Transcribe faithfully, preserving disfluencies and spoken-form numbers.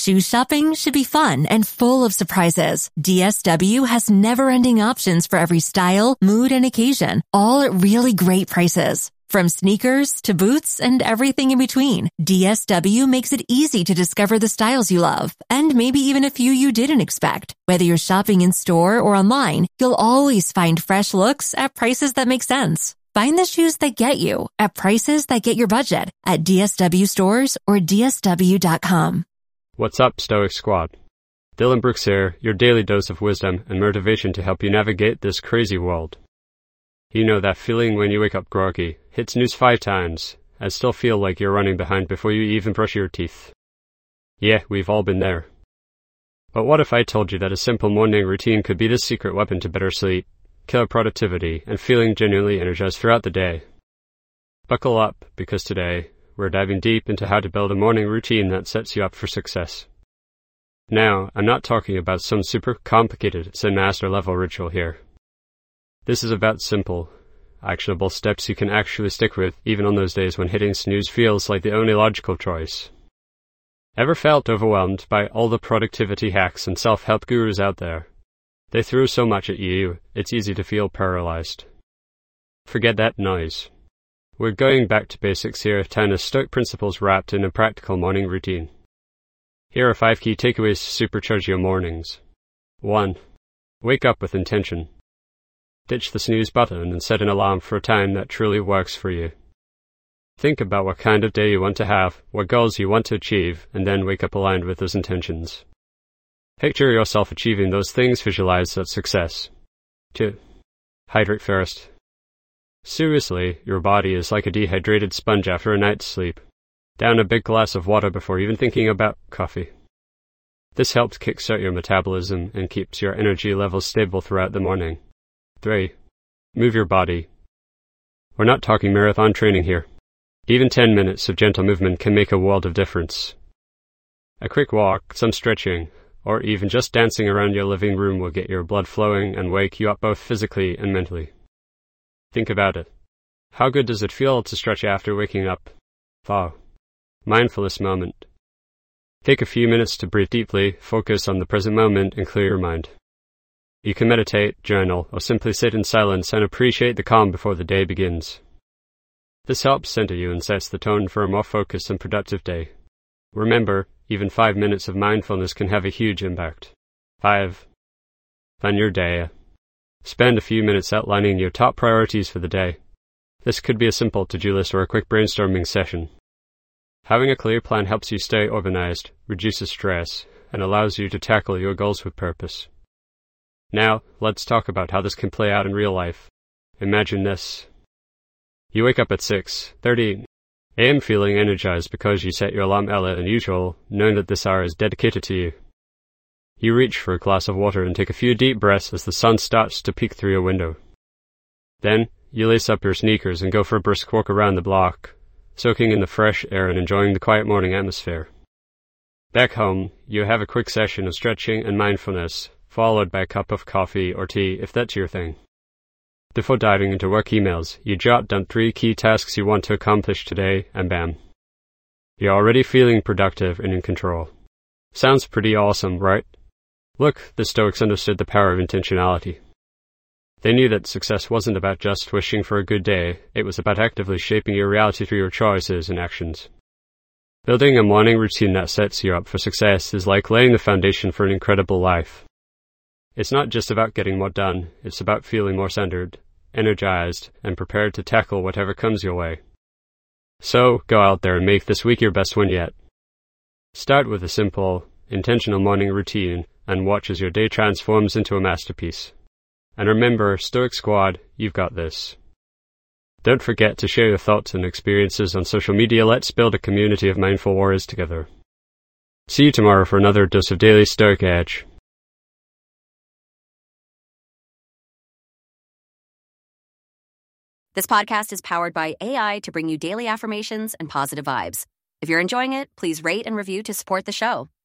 Shoe shopping should be fun and full of surprises. D S W has never-ending options for every style, mood, and occasion, all at really great prices. From sneakers to boots and everything in between, D S W makes it easy to discover the styles you love, and maybe even a few you didn't expect. Whether you're shopping in store or online, you'll always find fresh looks at prices that make sense. Find the shoes that get you at prices that get your budget at D S W stores or D S W dot com. What's up, Stoic Squad? Dylan Brooks here, your daily dose of wisdom and motivation to help you navigate this crazy world. You know that feeling when you wake up groggy, hit snooze five times, and still feel like you're running behind before you even brush your teeth. Yeah, we've all been there. But what if I told you that a simple morning routine could be the secret weapon to better sleep, killer productivity, and feeling genuinely energized throughout the day? Buckle up, because today, we're diving deep into how to build a morning routine that sets you up for success. Now, I'm not talking about some super complicated Zen Master level ritual here. This is about simple, actionable steps you can actually stick with even on those days when hitting snooze feels like the only logical choice. Ever felt overwhelmed by all the productivity hacks and self-help gurus out there? They throw so much at you, it's easy to feel paralyzed. Forget that noise. We're going back to basics here, ten Stoic principles wrapped in a practical morning routine. Here are five key takeaways to supercharge your mornings. one. Wake up with intention. Ditch the snooze button and set an alarm for a time that truly works for you. Think about what kind of day you want to have, what goals you want to achieve, and then wake up aligned with those intentions. Picture yourself achieving those things, visualize that success. two. Hydrate first. Seriously, your body is like a dehydrated sponge after a night's sleep. Down a big glass of water before even thinking about coffee. This helps kickstart your metabolism and keeps your energy levels stable throughout the morning. three. Move your body. We're not talking marathon training here. Even ten minutes of gentle movement can make a world of difference. A quick walk, some stretching, or even just dancing around your living room will get your blood flowing and wake you up both physically and mentally. Think about it. How good does it feel to stretch after waking up? Wow. Mindfulness moment. Take a few minutes to breathe deeply, focus on the present moment, and clear your mind. You can meditate, journal, or simply sit in silence and appreciate the calm before the day begins. This helps center you and sets the tone for a more focused and productive day. Remember, even five minutes of mindfulness can have a huge impact. five. Plan your day. Spend a few minutes outlining your top priorities for the day. This could be a simple to-do list or a quick brainstorming session. Having a clear plan helps you stay organized, reduces stress, and allows you to tackle your goals with purpose. Now, let's talk about how this can play out in real life. Imagine this. You wake up at six thirty a m feeling energized because you set your alarm earlier than usual, knowing that this hour is dedicated to you. You reach for a glass of water and take a few deep breaths as the sun starts to peek through your window. Then, you lace up your sneakers and go for a brisk walk around the block, soaking in the fresh air and enjoying the quiet morning atmosphere. Back home, you have a quick session of stretching and mindfulness, followed by a cup of coffee or tea if that's your thing. Before diving into work emails, you jot down three key tasks you want to accomplish today, and bam. You're already feeling productive and in control. Sounds pretty awesome, right? Look, the Stoics understood the power of intentionality. They knew that success wasn't about just wishing for a good day, it was about actively shaping your reality through your choices and actions. Building a morning routine that sets you up for success is like laying the foundation for an incredible life. It's not just about getting more done, it's about feeling more centered, energized, and prepared to tackle whatever comes your way. So, go out there and make this week your best one yet. Start with a simple, intentional morning routine and watch as your day transforms into a masterpiece. And remember, Stoic Squad, you've got this. Don't forget to share your thoughts and experiences on social media. Let's build a community of mindful warriors together. See you tomorrow for another dose of Daily Stoic Edge. This podcast is powered by A I to bring you daily affirmations and positive vibes. If you're enjoying it, please rate and review to support the show.